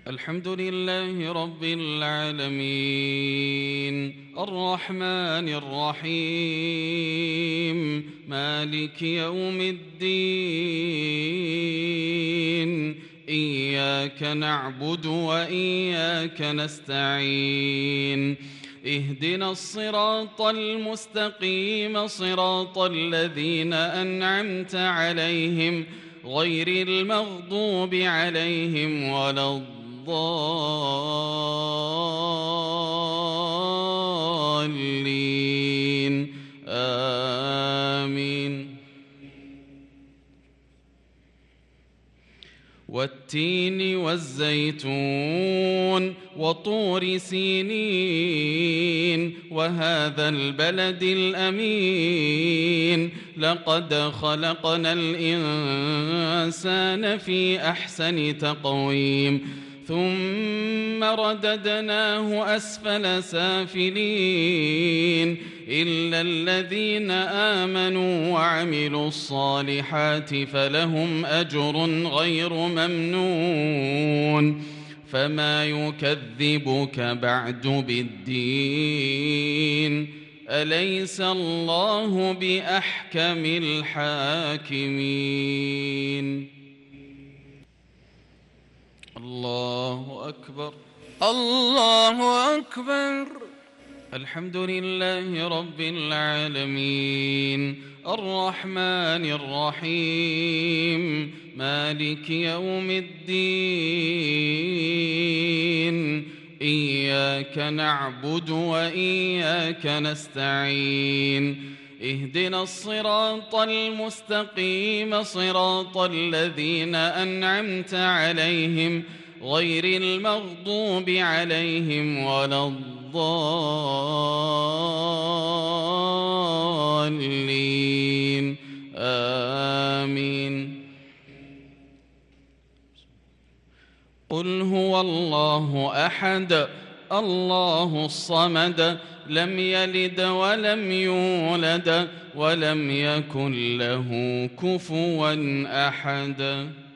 الحمد لله رب العالمين الرحمن الرحيم مالك يوم الدين إياك نعبد وإياك نستعين اهدنا الصراط المستقيم صراط الذين أنعمت عليهم غير المغضوب عليهم ولا الضالين آمين. والتين والزيتون وطور سينين وهذا البلد الأمين لقد خلقنا الإنسان في أحسن تقويم ثم رددناه أسفل سافلين إلا الذين آمنوا وعملوا الصالحات فلهم أجر غير ممنون فما يكذبك بعد بالدين أليس الله بأحكم الحاكمين. الله أكبر الله أكبر. الحمد لله رب العالمين الرحمن الرحيم مالك يوم الدين إياك نعبد وإياك نستعين اهدنا الصراط المستقيم صراط الذين أنعمت عليهم غير المغضوب عليهم ولا الضالين آمين. قل هو الله أحد الله الصمد لم يلد ولم يولد ولم يكن له كفوا أحد.